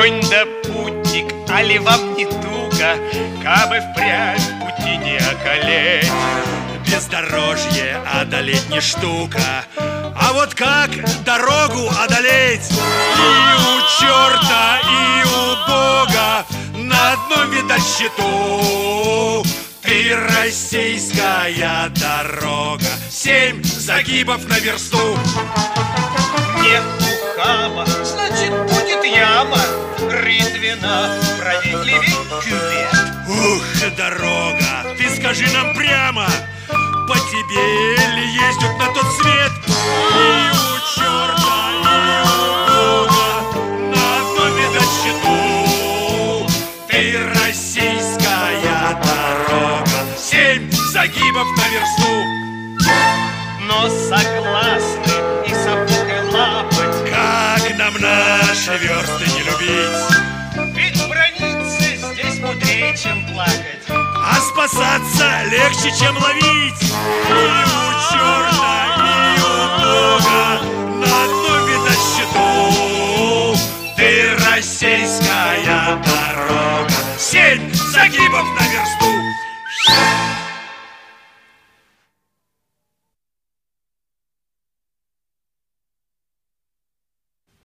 конь да путник, али вам не туго, кабы впрямь пути не околеть? Бездорожье одолеть не штука, а вот как дорогу одолеть? И у черта, и у Бога на одном видать счету. Ты российская дорога, 7 загибов на версту. Нет ухаба, значит будет яма, рытвина, правей левей кювет. Ух, дорога, ты скажи нам прямо, по тебе ли ездят на тот свет? И у черта, и у Бога на одном видать счету. Ты российская дорога, 7 загибов на версту. Но согласны и сапог и лапоть, как нам наши версты не любить? ведь браниться здесь мудрее, чем плакать, а спасаться легче, чем ловить. И у черта, и у Бога на одном видать счету. Ты российская дорога, 7 загибов на версту.